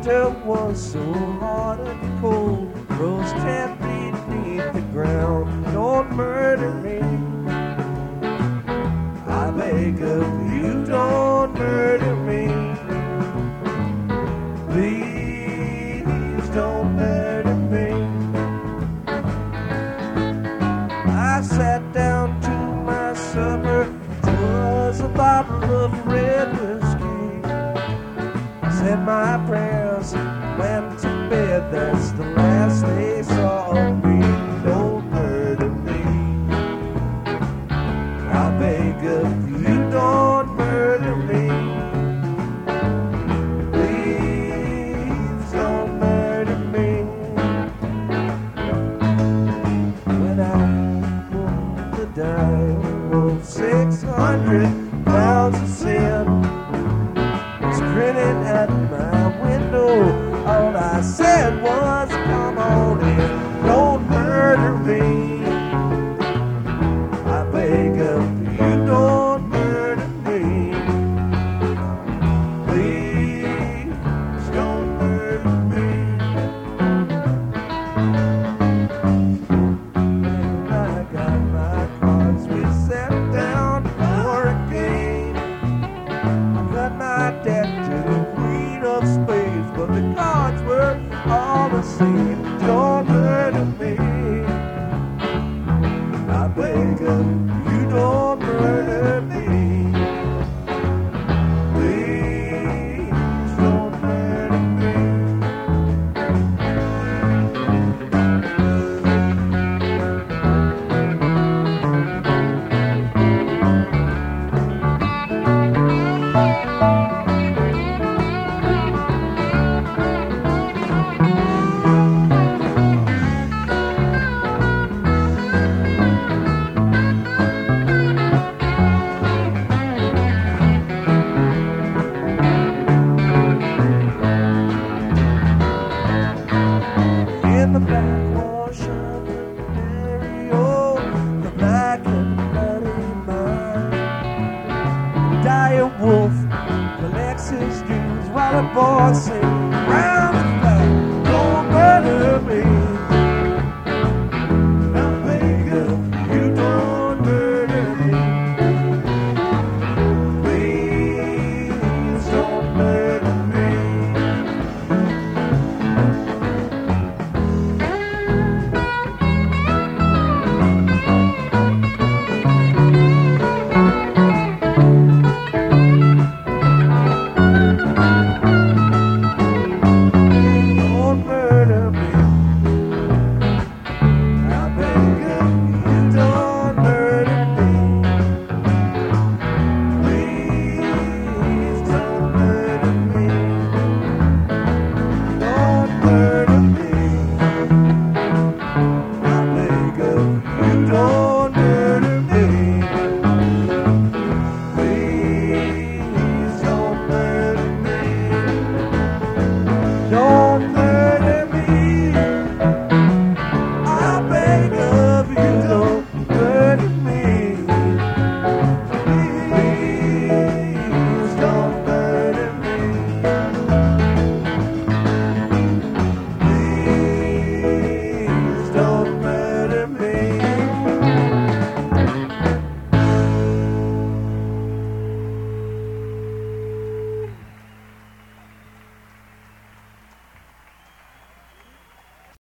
winter was so hot and cold, rose 10 feet beneath the ground. Don't murder me, I beg of you, don't murder me. Please don't murder me. I sat down to my supper, it was a bottle of red whiskey. Said my prayers, went to bed, that's the last they saw of me. Don't murder me, I beg of you, don't murder me. Please don't murder me. When I pulled the dial of 600 pounds of sin, was grinning at my window, all I said was, come on in, don't murder me. I beg of you, don't murder me. Please don't murder me. When I got my cards, we sat down for a game. I cut my debt to the queen of spades, but the cards were all the same. Don't murder me, I beg of you, don't murder me. Please don't murder me. In the backwash of the Ontario, the black and bloody mine, dire wolf collects his dues while a boy sings.